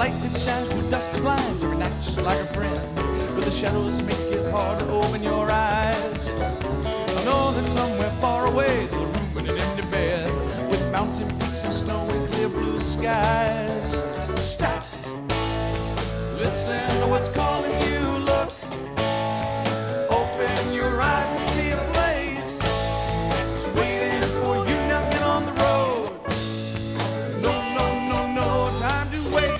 light that shines through dusty blinds every night just like a friend. But the shadows make it hard to open your eyes. I know that somewhere far away there's a room in an empty bed with mountain peaks and snow and clear blue skies. Stop. Listen to what's calling you. Look. Open your eyes and see a place. It's waiting for you knocking on the road. No, no, no, no time to wait.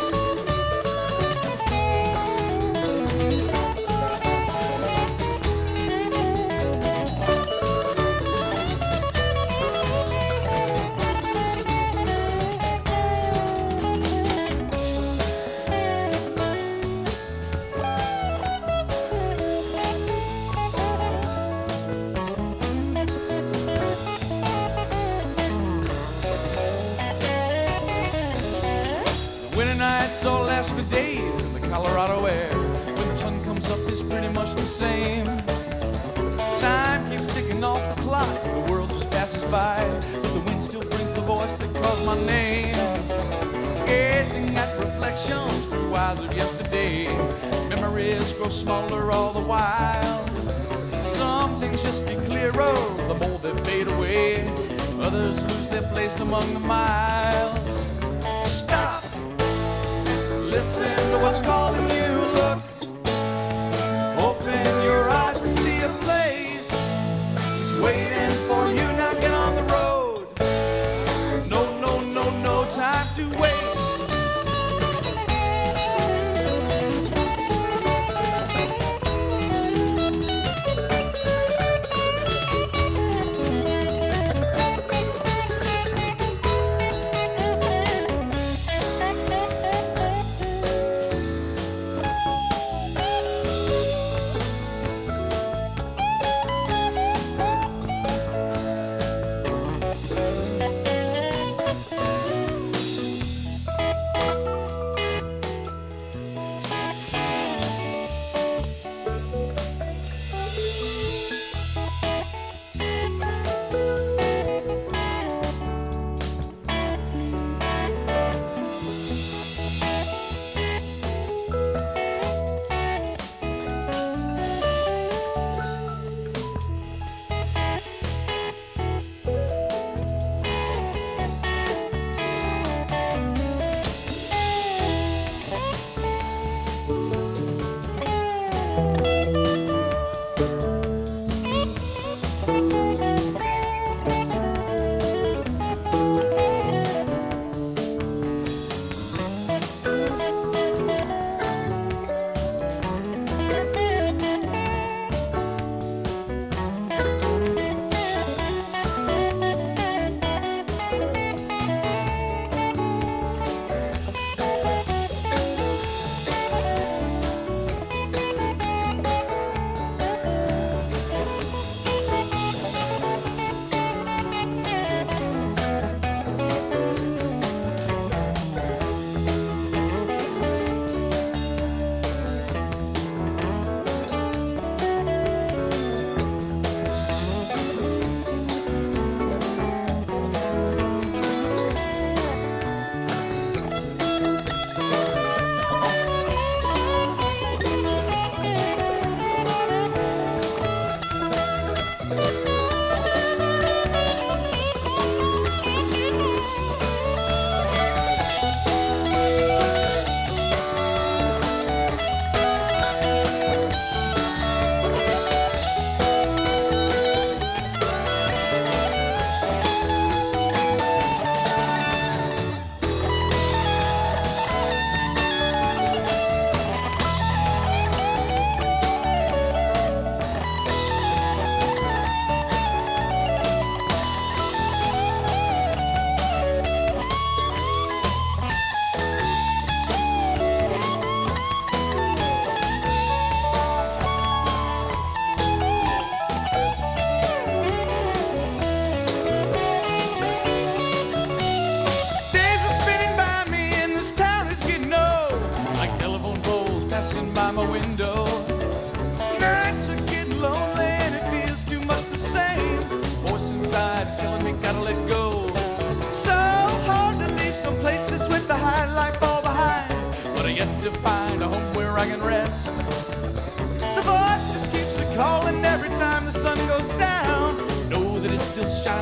Winter nights all last for days in the Colorado air. When the sun comes up, it's pretty much the same. Time keeps ticking off the clock, the world just passes by, but the wind still brings the voice that calls my name. Gazing at reflections through eyes of yesterday, memories grow smaller all the while. Some things just get clearer the more they fade away. Others lose their place among the miles. Stop. Listen to what's calling you. Look. Open your eyes and see a place. It's waiting for you knocking on the road. No, no, no, no time to wait. still shine.